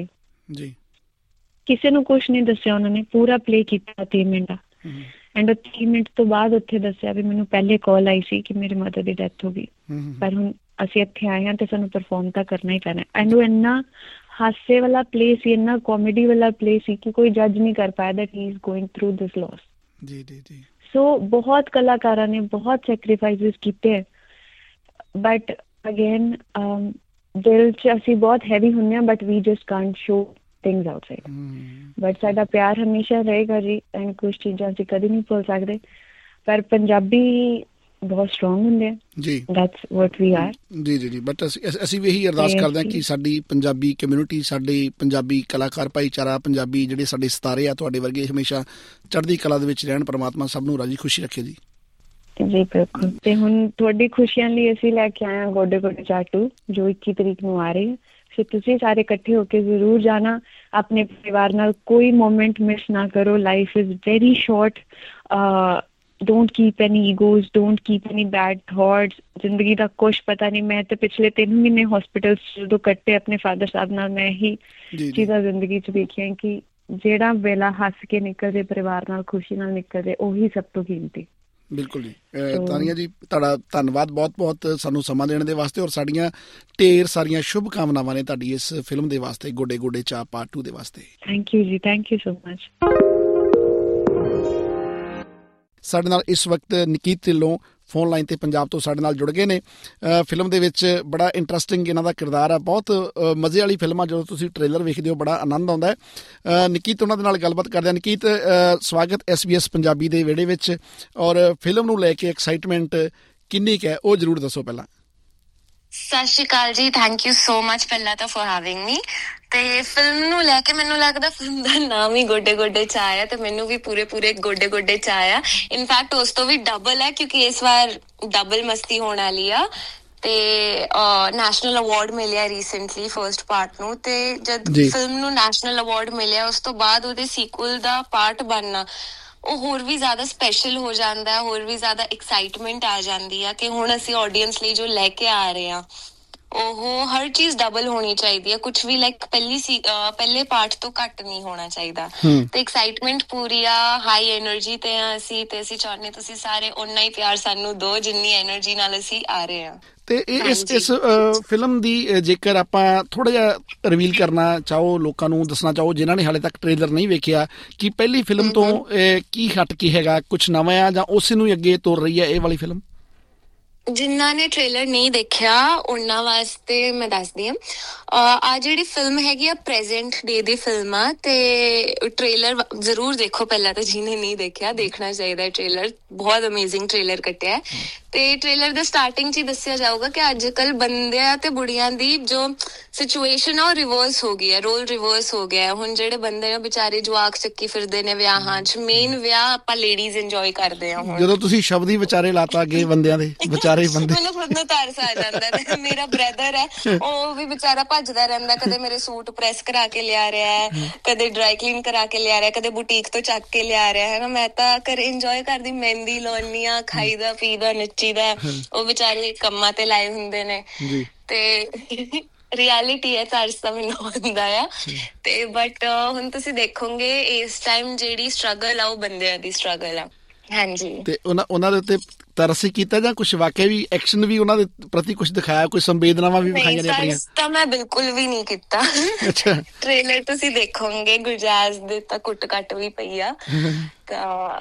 ਕਿਸੇ ਨੂੰ ਕੁਛ ਨਹੀਂ ਦੱਸਿਆ ਉਹਨਾਂ ਨੇ, ਪੂਰਾ ਪਲੇ ਕੀਤਾ ਤੀਹ ਮਿੰਟ ਦਾ, ਐਂਡ ਤੀਹ ਮਿੰਟ ਤੋਂ ਬਾਅਦ ਉੱਥੇ ਦੱਸਿਆ ਵੀ ਮੈਨੂੰ ਪਹਿਲੇ ਕਾਲ ਆਈ ਸੀ ਕਿ ਮੇਰੇ ਮਦਰ ਦੀ ਡੈਥ ਹੋ ਗਈ, ਪਰ ਹੁਣ ਅਸੀਂ ਇੱਥੇ ਆਏ ਹਾਂ ਤੇ ਸਾਨੂੰ ਪਰਫੋਰਮ ਤਾਂ ਕਰਨਾ ਹੀ ਪੈਣਾ। ਐਂਡ ਉਹ ਇੰਨਾ ਹਾਸੇ ਵਾਲਾ ਪਲੇ ਸੀ, ਇੰਨਾ ਕਾਮੇਡੀ ਵਾਲਾ ਪਲੇ ਸੀ ਕਿ ਕੋਈ ਜੱਜ ਨਹੀਂ ਕਰ ਪਾਇਆ that he is going through this loss. ਜੀ ਜੀ ਜੀ। ਸੋ ਬਹੁਤ ਕਲਾਕਾਰਾਂ ਨੇ ਬਹੁਤ ਸੈਕਰੀਫਾਈਸਿਸ ਕੀਤੇ ਹੈ, ਬਟ ਅਗੇਨ ਦਿਲ ਚ ਅਸੀਂ ਬਹੁਤ ਹੈਵੀ ਹੁੰਦੇ ਹਾਂ, but we just can't show things outside. But ਸਾਡਾ ਪਿਆਰ ਹਮੇਸ਼ਾ ਰਹੇਗਾ ਜੀ, ਐਂਡ ਕੁਛ ਚੀਜ਼ਾਂ ਅਸੀਂ ਕਦੇ ਨਹੀਂ ਭੁੱਲ ਸਕਦੇ। ਪਰ ਪੰਜਾਬੀ ਬਹੁਤ ਸਟਰੋਂਗ ਹੁੰਦੇ ਆ ਜੀ, ਦੈਟਸ ਵਾਟ ਵੀ ਆਰ। ਜੀ ਜੀ ਜੀ। ਬਟ ਅਸੀਂ ਅਸੀਂ ਵੀ ਇਹੀ ਅਰਦਾਸ ਕਰਦੇ ਹਾਂ ਕਿ ਸਾਡੀ ਪੰਜਾਬੀ ਕਮਿਊਨਿਟੀ, ਸਾਡੇ ਪੰਜਾਬੀ ਕਲਾਕਾਰ ਭਾਈਚਾਰਾ, ਪੰਜਾਬੀ ਜਿਹੜੇ ਸਾਡੇ ਸਿਤਾਰੇ ਆ ਤੁਹਾਡੇ ਵਰਗੇ, ਹਮੇਸ਼ਾ ਚੜ੍ਹਦੀ ਕਲਾ ਦੇ ਵਿੱਚ ਰਹਿਣ। ਪਰਮਾਤਮਾ ਸਭ ਨੂੰ ਰਾਜੀ ਖੁਸ਼ੀ ਰੱਖੇ ਜੀ। ਜੀ ਬਿਲਕੁਲ। ਤੇ ਹੁਣ ਤੁਹਾਡੀ ਖੁਸ਼ੀਆਂ ਲਈ ਅਸੀਂ ਲੈ ਕੇ ਆਏ ਹਾਂ ਗੋਡੇ ਗੋਡੇ ਚਾਰ ਟੂ, ਜੋ ਇੱਕੀ ਤਰੀਕ ਨੂੰ ਆ ਰਹੀ ਹੈ। ਸੋ ਤੁਸੀਂ ਸਾਰੇ ਇਕੱਠੇ ਹੋ ਕੇ ਜ਼ਰੂਰ ਜਾਣਾ, ਆਪਣੇ ਪਰਿਵਾਰ ਨਾਲ ਕੋਈ ਮੋਮੈਂਟ ਮਿਸ ਨਾ ਕਰੋ। Life is very short. Don't keep any egos, don't keep any bad thoughts. ਜ਼ਿੰਦਗੀ ਦਾ ਕੁਛ ਪਤਾ ਨਹੀਂ। ਮੈਂ ਤਾਂ ਪਿਛਲੇ ਤਿੰਨ ਮਹੀਨੇ ਹੋਸਪਿਟਲ ਜਦੋਂ ਕੱਟੇ ਆਪਣੇ ਫਾਦਰ ਸਾਹਿਬ ਨਾਲ, ਮੈਂ ਇਹੀ ਚੀਜ਼ਾਂ ਜ਼ਿੰਦਗੀ 'ਚ ਵੇਖੀਆਂ ਕਿ ਜਿਹੜਾ ਵੇਲਾ ਹੱਸ ਕੇ ਨਿਕਲਦੇ, ਪਰਿਵਾਰ ਨਾਲ ਖੁਸ਼ੀ ਨਾਲ ਨਿਕਲਦੇ, ਉਹੀ ਸਭ ਤੋਂ ਕੀਮਤੀ। ਬਿਲਕੁਲ ਜੀ। ਤਾਨੀਆ ਜੀ, ਤੁਹਾਡਾ ਧੰਨਵਾਦ ਬਹੁਤ ਬਹੁਤ ਸਾਨੂੰ ਸਮਾਂ ਦੇਣ ਦੇ ਵਾਸਤੇ, ਔਰ ਸਾਡੀਆਂ ਢੇਰ ਸਾਰੀਆਂ ਸ਼ੁਭ ਕਾਮਨਾਵਾਂ ਨੇ ਤੁਹਾਡੀ ਇਸ ਫਿਲਮ ਦੇ ਵਾਸਤੇ, ਗੋਡੇ ਗੋਡੇ ਚਾਹ ਪਾਰਟ ਟੂ ਦੇ ਵਾਸਤੇ। ਥੈਂਕ ਯੂ ਜੀ, ਥੈਂਕ ਯੂ ਸੋ ਮਚ। ਸਾਡੇ ਨਾਲ ਇਸ ਵਕਤ ਨਕੀਤ ਢਿੱਲੋਂ ਫੋਨ ਲਾਈਨ 'ਤੇ ਪੰਜਾਬ ਤੋਂ ਸਾਡੇ ਨਾਲ ਜੁੜ ਗਏ ਨੇ। ਫਿਲਮ ਦੇ ਵਿੱਚ ਬੜਾ ਇੰਟਰਸਟਿੰਗ ਇਹਨਾਂ ਦਾ ਕਿਰਦਾਰ ਹੈ। ਬਹੁਤ ਮਜ਼ੇ ਵਾਲੀ ਫਿਲਮ ਆ, ਜਦੋਂ ਤੁਸੀਂ ਟ੍ਰੇਲਰ ਵੇਖਦੇ ਹੋ ਬੜਾ ਆਨੰਦ ਆਉਂਦਾ ਹੈ। ਨਕੀਤ, ਉਹਨਾਂ ਦੇ ਨਾਲ ਗੱਲਬਾਤ ਕਰਦੇ ਹਾਂ। ਨਕੀਤ, ਸਵਾਗਤ ਐਸ ਬੀ ਐਸ ਪੰਜਾਬੀ ਦੇ ਵਿਹੜੇ ਵਿੱਚ। ਔਰ ਫਿਲਮ ਨੂੰ ਲੈ ਕੇ ਐਕਸਾਈਟਮੈਂਟ ਕਿੰਨੀ ਕੁ ਹੈ, ਉਹ ਜ਼ਰੂਰ ਦੱਸੋ ਪਹਿਲਾਂ। ਸਤਿ ਸ਼੍ਰੀ ਅਕਾਲ ਜੀ, ਥੈਂਕ ਯੂ ਸੋ ਮਚ ਪਹਿਲਾਂ ਤਾਂ ਫॉर ਹੈਵਿੰਗ ਮੀ। ਤੇ ਫਿਲਮ ਨੂੰ ਲੈ ਕੇ ਮੈਨੂੰ ਲੱਗਦਾ ਫਿਲਮ ਦਾ ਨਾਮ ਹੀ ਗੋਡੇ ਗੋਡੇ ਚਾਹ ਆ, ਤੇ ਮੈਨੂੰ ਵੀ ਪੂਰੇ ਪੂਰੇ ਗੋਡੇ ਗੋਡੇ ਚਾਹ ਆ। ਇਨਫੈਕਟ ਉਸ ਤੋਂ ਵੀ ਡਬਲ ਹੈ, ਕਿਉਂਕਿ ਇਸ ਵਾਰ ਡਬਲ ਮਸਤੀ ਹੋਣ ਵਾਲੀ ਆ। ਤੇ ਨੈਸ਼ਨਲ ਅਵਾਰਡ ਮਿਲਿਆ ਰੀਸੈਂਟਲੀ ਫਸਟ ਪਾਰਟ ਨੂੰ, ਤੇ ਜਦ ਫਿਲਮ ਨੂੰ ਨੈਸ਼ਨਲ ਅਵਾਰਡ ਮਿਲਿਆ ਉਸ ਤੋਂ ਬਾਅਦ ਉਹਦੇ ਸੀਕੁਅਲ ਦਾ ਪਾਰਟ ਬਣਨਾ, ਉਹ ਹੋਰ ਵੀ ਜ਼ਿਆਦਾ ਸਪੈਸ਼ਲ ਹੋ ਜਾਂਦਾ ਹੈ, ਹੋਰ ਵੀ ਜ਼ਿਆਦਾ ਐਕਸਾਈਟਮੈਂਟ ਆ ਜਾਂਦੀ ਆ ਕਿ ਹੁਣ ਅਸੀਂ ਆਡੀਅנס ਲਈ ਜੋ ਲੈ ਕੇ ਆ ਰਹੇ ਹਾਂ ਉਹ ਹਰ ਚੀਜ਼ ਡਬਲ ਹੋਣੀ ਚਾਹੀਦੀ ਹੈ। ਕੁਛ ਵੀ ਲਾਈਕ ਪਹਿਲੀ ਸੀ ਪਹਿਲੇ ਪਾਰਟ ਤੋਂ ਘੱਟ ਨਹੀਂ ਹੋਣਾ ਚਾਹੀਦਾ। ਤੇ ਐਕਸਾਈਟਮੈਂਟ ਪੂਰੀ ਆ, ਹਾਈ ਐਨਰਜੀ ਤੇ ਆ ਅਸੀਂ, ਤੇ ਅਸੀਂ ਚਾਹੁੰਦੇ ਤੁਸੀਂ ਸਾਰੇ ਓਨਾ ਹੀ ਪਿਆਰ ਸਾਨੂੰ ਦਿਓ ਜਿੰਨੀ ਐਨਰਜੀ ਨਾਲ ਅਸੀਂ ਆ ਰਹੇ ਹਾਂ। ਤੇ ਇਸ ਇਸ ਫਿਲਮ ਦੀ ਜੇਕਰ ਆਪਾਂ ਥੋੜ੍ਹਾ ਜਿਹਾ ਰਿਵੀਲ ਕਰਨਾ ਚਾਹੋ, ਲੋਕਾਂ ਨੂੰ ਦੱਸਣਾ ਚਾਹੋ ਜਿਨ੍ਹਾਂ ਨੇ ਹਾਲੇ ਤੱਕ ਟ੍ਰੇਲਰ ਨਹੀਂ ਵੇਖਿਆ, ਕਿ ਪਹਿਲੀ ਫਿਲਮ ਤੋਂ ਕੀ ਹਟ ਕੇ ਹੈਗਾ, ਕੁਛ ਨਵਾਂ ਆ ਜਾਂ ਉਸੇ ਨੂੰ ਹੀ ਅੱਗੇ ਤੋਰ ਰਹੀ ਹੈ ਇਹ ਵਾਲੀ ਫਿਲਮ? ਜਿਨ੍ਹਾਂ ਨੇ ਟ੍ਰੇਲਰ ਨਹੀਂ ਦੇਖਿਆ ਉਹਨਾਂ ਵਾਸਤੇ ਮੈਂ ਦੱਸਦੀ ਹਾਂ, ਆ ਜਿਹੜੀ ਫਿਲਮ ਹੈਗੀ ਆ ਪ੍ਰੈਜ਼ੈਂਟ ਡੇ ਦੀ ਫਿਲਮ ਆ, ਤੇ ਟ੍ਰੇਲਰ ਜ਼ਰੂਰ ਦੇਖੋ ਪਹਿਲਾਂ ਤਾਂ, ਜਿਹਨੇ ਨਹੀਂ ਦੇਖਿਆ ਦੇਖਣਾ ਚਾਹੀਦਾ ਟ੍ਰੇਲਰ, ਬਹੁਤ ਅਮੇਜ਼ਿੰਗ ਟ੍ਰੇਲਰ ਕੱਟਿਆ। ਤੇ ਟ੍ਰੇਲਰ ਦੇ ਸਟਾਰਟਿੰਗ 'ਚ ਹੀ ਦੱਸਿਆ ਜਾਊਗਾ ਕਿ ਅੱਜ ਕੱਲ੍ਹ ਬੰਦਿਆਂ ਤੇ ਬੁੜੀਆਂ ਦੀ ਜੋ ਸਿਚੁਏਸ਼ਨ ਆ ਉਹ ਰਿਵਰਸ ਹੋ ਗਈ ਹੈ, ਰੋਲ ਰਿਵਰਸ ਹੋ ਗਿਆ। ਹੁਣ ਜਿਹੜੇ ਬੰਦੇ ਆ ਵਿਚਾਰੇ ਜਵਾਕ ਚੱਕੀ ਫਿਰਦੇ ਨੇ ਵਿਆਹਾਂ 'ਚ, ਮੇਨ ਵਿਆਹ ਆਪਾਂ ਲੇਡੀਜ਼ ਇੰਜੋਏ ਕਰਦੇ ਆ। ਹੁਣ ਜਦੋਂ ਤੁਸੀਂ ਸ਼ਬਦ ਹੀ ਵਿਚਾਰੇ ਲਾਤਾ ਗਏ ਬੰਦਿਆਂ ਦੇ, ਵਿਚਾਰੇ ਬੰਦੇ, ਮੈਨੂੰ ਖੁਦ ਨੂੰ ਤਰਸ ਆ ਜਾਂਦਾ। ਤੇ ਮੇਰਾ ਬ੍ਰਦਰ ਹੈ, ਉਹ ਵੀ ਵਿਚਾਰਾ ਭੱਜਦਾ ਰਹਿੰਦਾ, ਕਦੇ ਮੇਰੇ ਸੂਟ ਪ੍ਰੈਸ ਕਰਾ ਕੇ ਲਿਆ ਰਿਹਾ ਹੈ, ਕਦੇ ਡਰਾਈ ਕਲੀਨ ਕਰਾ ਕੇ ਲਿਆ ਰਿਹਾ, ਕਦੇ ਬੁਟੀਕ ਤੋਂ ਚੱਕ ਕੇ ਲਿਆ ਰਿਹਾ ਹੈ ਨਾ। ਮੈਂ ਤਾਂ ਘਰੇ ਇੰਜੋਏ ਕਰਦੀ, ਮਹਿੰਦੀ ਲਾਉਣੀ ਆ, ਖਾਈਦਾ ਪੀਦਾ ਨੱਚੀਦਾ, ਉਹ ਵਿਚਾਰੇ ਕੰਮਾਂ ਤੇ ਲਾਏ ਹੁੰਦੇ ਨੇ। ਤੇ ਰਿਐਲਿਟੀ ਹੈ, ਤਰਸ ਤਾਂ ਮੈਨੂੰ ਹੁੰਦਾ ਆ। ਤੇ ਬਟ ਹੁਣ ਤੁਸੀਂ ਦੇਖੋਗੇ ਇਸ ਟਾਈਮ ਜਿਹੜੀ ਸਟਰਗਲ ਆ ਉਹ ਬੰਦਿਆਂ ਦੀ ਸਟਰਗਲ ਆ। ਹਾਂਜੀ, ਤੇ ਉਹਨਾਂ ਉਹਨਾਂ ਦੇ ਉੱਤੇ ਤਰਸ ਕੀਤਾ ਜਾਂ ਕੁਛ ਵਾਕਿਆ ਵੀ ਐਕਸ਼ਨ ਵੀ ਉਹਨਾਂ ਦੇ ਪ੍ਰਤੀ ਕੁਛ ਦਿਖਾਇਆ, ਕੋਈ ਸੰਵੇਦਨਾਵਾਂ ਵੀ ਵਿਖਾਈਆਂ ਨੇ ਆਪਣੀਆਂ? ਤਾਂ ਮੈਂ ਬਿਲਕੁਲ ਵੀ ਨਹੀਂ ਕੀਤਾ। ਅੱਛਾ, ਟ੍ਰੇਲਰ ਤੁਸੀਂ ਦੇਖੋਗੇ ਗੁਰਜਾਜ਼ ਦੇ ਤਾਂ ਕੁੱਟ ਕੱਟ ਵੀ ਪਈ ਆ, ਤਾਂ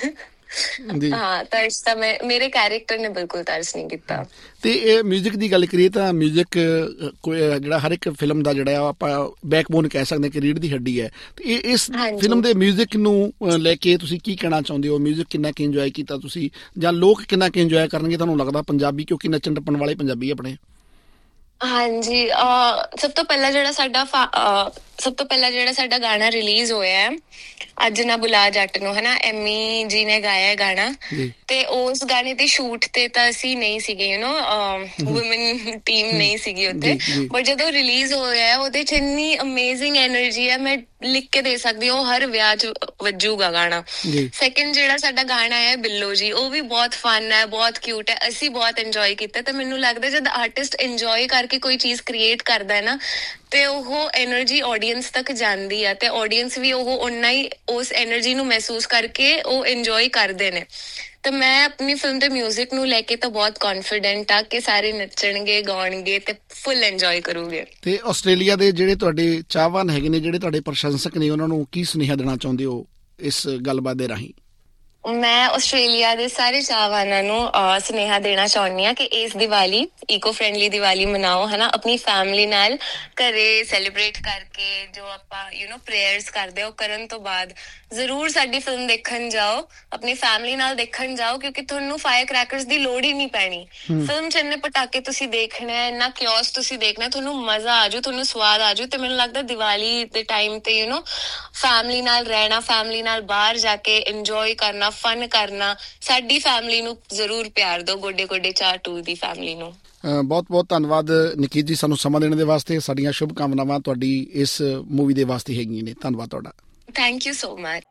ਹਾਂ ਤਰਸ ਤਾਂ ਮੈਂ, ਮੇਰੇ ਕੈਰੈਕਟਰ ਨੇ ਬਿਲਕੁਲ ਤਰਸ ਨਹੀਂ ਕੀਤਾ। ਤੇ ਇਹ ਮਿਊਜ਼ਿਕ ਦੀ ਗੱਲ ਕਰੀਏ ਤਾਂ ਮਿਊਜ਼ਿਕ ਜਿਹੜਾ ਹਰ ਇੱਕ ਫਿਲਮ ਦਾ ਜਿਹੜਾ ਆਪਾਂ ਬੈਕਬੋਨ ਕਹਿ ਸਕਦੇ ਕਿ ਰੀੜ੍ਹ ਦੀ ਹੱਡੀ ਹੈ, ਤੇ ਇਹ ਇਸ ਫਿਲਮ ਦੇ ਮਿਊਜ਼ਿਕ ਨੂੰ ਲੈ ਕੇ ਤੁਸੀਂ ਕੀ ਕਹਿਣਾ ਚਾਹੁੰਦੇ ਹੋ? ਮਿਊਜ਼ਿਕ ਕਿੰਨਾ ਕੁ ਇੰਜੋਏ ਕੀਤਾ ਤੁਸੀਂ, ਜਾਂ ਲੋਕ ਕਿੰਨਾ ਕੁ ਇੰਜੋਏ ਕਰਨਗੇ ਤੁਹਾਨੂੰ ਲੱਗਦਾ ਪੰਜਾਬੀ, ਕਿਉਂਕਿ ਨੱਚਣ ਟੱਪਣ ਵਾਲੇ ਪੰਜਾਬੀ ਆਪਣੇ? ਹਾਂਜੀ, ਸਭ ਤੋਂ ਪਹਿਲਾਂ ਜਿਹੜਾ ਸਾਡਾ ਸਭ ਤੋਂ ਪਹਿਲਾਂ ਜਿਹੜਾ ਸਾਡਾ ਗਾਣਾ ਰਿਲੀਜ਼ ਹੋਇਆ ਹੈ ਅੱਜ ਨਾ ਬੁਲਾ ਜੱਟ ਨੂੰ, ਹਨਾ, ਐਮੀ ਜੀ ਨੇ ਗਾਇਆ ਗਾਣਾ, ਤੇ ਉਸ ਗਾਣੇ ਦੇ ਸ਼ੂਟ ਤੇ ਤਾਂ ਅਸੀਂ ਨਹੀਂ ਸੀਗੇ, ਯੂ ਨੋ ਵੂਮਨ ਟੀਮ ਨਹੀਂ ਸੀਗੀ ਉੱਥੇ, ਬਟ ਜਦੋਂ ਰਿਲੀਜ਼ ਹੋਇਆ ਉਹਦੇ ਚ ਇੰਨੀ ਅਮੇਜ਼ਿੰਗ ਐਨਰਜੀ ਹੈ, ਮੈਂ ਲਿਖ ਕੇ ਦੇ ਸਕਦੀ ਹਾਂ, ਉਹ ਹਰ ਵਿਆਹ ਚ ਵੱਜੂਗਾ ਗਾਣਾ। ਸੈਕਿੰਡ ਜਿਹੜਾ ਸਾਡਾ ਗਾਣਾ ਹੈ ਬਿੱਲੋ ਜੀ, ਉਹ ਵੀ ਬਹੁਤ ਫਨ ਹੈ, ਬਹੁਤ ਕਿਊਟ ਹੈ, ਅਸੀਂ ਬਹੁਤ ਇੰਜੋਏ ਕੀਤਾ। ਤੇ ਮੈਨੂੰ ਲੱਗਦਾ ਜਦ ਆਰਟਿਸਟ ਇੰਜੋਏ ਕਰਕੇ ਕੋਈ ਚੀਜ਼ ਕ੍ਰੀਏਟ ਕਰਦਾ ਹੈ ਨਾ, ਤੇ ਉਹ ਐਨਰਜੀ ਆਡੀਅנס ਤੱਕ ਜਾਂਦੀ ਆ, ਤੇ ਆਡੀਅנס ਵੀ ਉਹ ਓਨਾ ਹੀ ਉਸ ਐਨਰਜੀ ਨੂੰ ਮਹਿਸੂਸ ਕਰਕੇ ਉਹ ਇੰਜੋਏ ਕਰਦੇ ਨੇ। ਤੇ ਮੈਂ ਆਪਣੀ ਫਿਲਮ ਦੇ ਮਿਊਜ਼ਿਕ ਨੂੰ ਲੈ ਕੇ ਤਾਂ ਬਹੁਤ ਕੌਨਫੀਡੈਂਟ ਆ ਕਿ ਸਾਰੇ ਨੱਚਣਗੇ, ਗਾਉਣਗੇ ਤੇ ਫੁੱਲ ਇੰਜੋਏ ਕਰੂਗੇ। ਤੇ ਆਸਟ੍ਰੇਲੀਆ ਦੇ ਜਿਹੜੇ ਤੁਹਾਡੇ ਚਾਹਵਾਨ ਹੈਗੇ ਨੇ, ਜਿਹੜੇ ਤੁਹਾਡੇ ਪ੍ਰਸ਼ੰਸਕ ਨੇ, ਉਹਨਾਂ ਨੂੰ ਕੀ ਸੁਨੇਹਾ ਦੇਣਾ ਚਾਹੁੰਦੇ ਹੋ ਇਸ ਗੱਲਬਾਤ ਦੇ ਰਾਹੀਂ? ਮੈਂ ਆਸਟ੍ਰੇਲੀਆ ਦੇ ਸਾਰੇ ਚਾਹਵਾਨਾਂ ਨੂੰ ਸੁਨੇਹਾ ਦੇਣਾ ਚਾਹੁੰਦੀ ਹਾਂ ਕਿ ਇਸ ਦੀਵਾਲੀ ਈਕੋ ਫਰੈਂਡਲੀ ਦੀਵਾਲੀ ਮਨਾਓ, ਹਨਾ, ਆਪਣੀ ਫੈਮਿਲੀ ਨਾਲ ਘਰੇ ਸੈਲੀਬ੍ਰੇਟ ਕਰਕੇ, ਜੋ ਆਪਾਂ ਯੂ ਨੋ ਪ੍ਰੇਅਰਸ ਕਰਦੇ ਉਹ ਕਰਨ ਤੋਂ ਬਾਅਦ ਜ਼ਰੂਰ ਸਾਡੀ ਫਿਲਮ ਦੇਖਣ ਜਾਓ, ਆਪਣੀ ਫੈਮਿਲੀ ਨਾਲ ਦੇਖਣ ਜਾਓ, ਕਿਉਂਕਿ ਤੁਹਾਨੂੰ ਫਾਇਰ ਕਰੈਕਰਸ ਦੀ ਲੋੜ ਹੀ ਨਹੀਂ ਪੈਣੀ। ਫਿਲਮ ਚ ਇੰਨੇ ਪਟਾਕੇ ਤੁਸੀਂ ਦੇਖਣਾ, ਇੰਨਾ ਕਿਓਸ ਤੁਸੀਂ ਦੇਖਣਾ, ਤੁਹਾਨੂੰ ਮਜ਼ਾ ਆਜੂ, ਤੁਹਾਨੂੰ ਸਵਾਦ ਆਜੂ। ਤੇ ਮੈਨੂੰ ਲੱਗਦਾ ਦੀਵਾਲੀ ਦੇ ਟਾਈਮ ਤੇ ਯੂ ਨੋ ਫੈਮਿਲੀ ਨਾਲ ਰਹਿਣਾ, ਫੈਮਿਲੀ ਨਾਲ ਬਾਹਰ ਜਾ ਕੇ ਇੰਜੋਏ ਕਰਨਾ, ਫਨ ਕਰਨਾ, ਸਾਡੀ ਫੈਮਿਲੀ ਨੂੰ ਜ਼ਰੂਰ ਪਿਆਰ ਦਿਓ, ਗੋਡੇ ਗੋਡੇ ਚਾਰ ਟੂ ਦੀ ਫੈਮਿਲੀ ਨੂੰ। ਬਹੁਤ ਬਹੁਤ ਧੰਨਵਾਦ ਨਿੱਕੀ ਜੀ, ਸਾਨੂੰ ਸਮਾਂ ਦੇਣ ਦੇ ਵਾਸਤੇ। ਸਾਡੀਆਂ ਸ਼ੁਭ ਕਾਮਨਾਵਾਂ ਤੁਹਾਡੀ ਇਸ ਮੂਵੀ ਦੇ ਵਾਸਤੇ ਹੈਗੀਆਂ ਨੇ। ਧੰਨਵਾਦ ਤੁਹਾਡਾ। Thank you so much.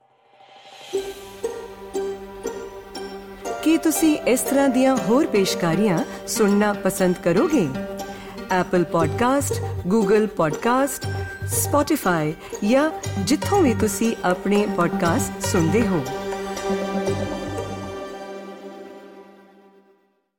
ਕੀ ਤੁਸੀਂ ਇਸ ਤਰ੍ਹਾਂ ਦੀਆਂ ਹੋਰ ਪੇਸ਼ਕਾਰੀਆਂ ਸੁਣਨਾ ਪਸੰਦ ਕਰੋਗੇ? Apple podcast, Google podcast, Spotify ਜਾਂ ਜਿੱਥੋਂ ਵੀ ਤੁਸੀਂ ਆਪਣੇ ਪੋਡਕਾਸਟ ਸੁਣਦੇ ਹੋ।